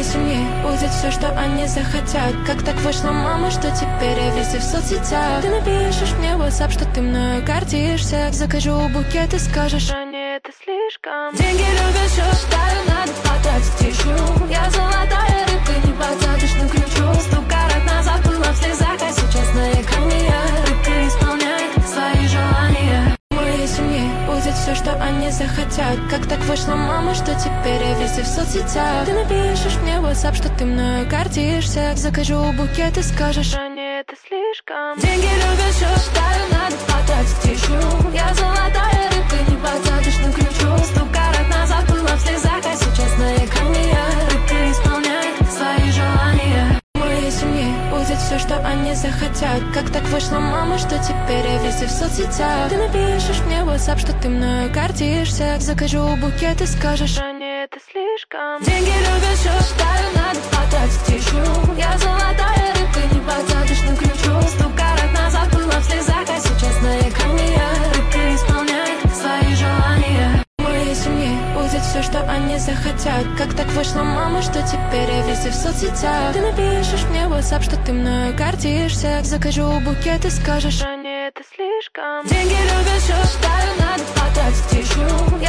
семье будет все, что они захотят. Как так вышло, мама, что теперь я везде в соцсетях? Ты напишешь мне в WhatsApp, что ты мною гордишься. Закажу букет и скажешь: ранее это слишком. Деньги любят все, считаю, надо потратить еще. Я золотая рыбка, не подсадишь на крючок. 100 карат назад была в слезах, а сейчас на экране я. Рыбка исполняет свои желания. В моей семье будет все, что они захотят. Как так вышло, мама, что теперь я везде в соцсетях? Ты напишешь мне в WhatsApp, что ты мною гордишься. Закажу букет и скажешь: ранее это слишком. Деньги любят все, считаю, надо потратить еще. Я золотая рыбка, не подсадишь на крючок. 100 карат назад была в слезах, а сейчас на экране я. Рыбка исполняет свои желания. В моей семье будет все, что они захотят. Как так вышло, мама, что теперь я везде в соцсетях? Ты напишешь мне в WhatsApp, что ты мною гордишься. Закажу букет и скажешь: ранее это слишком. Деньги любят все, считаю, надо потратить еще. Я золотая рыбка, не подсадишь на крючок. 100 карат назад была в слезах, а сейчас на экране я. Рыбка исполняет свои желания. В моей семье будет все, что они захотят. Как так вышло, мама, что теперь я везде в соцсетях? Ты напишешь мне в WhatsApp, что ты мною гордишься. Закажу букет и скажешь: ранее это слишком. Деньги любят все, считаю, надо потратить еще.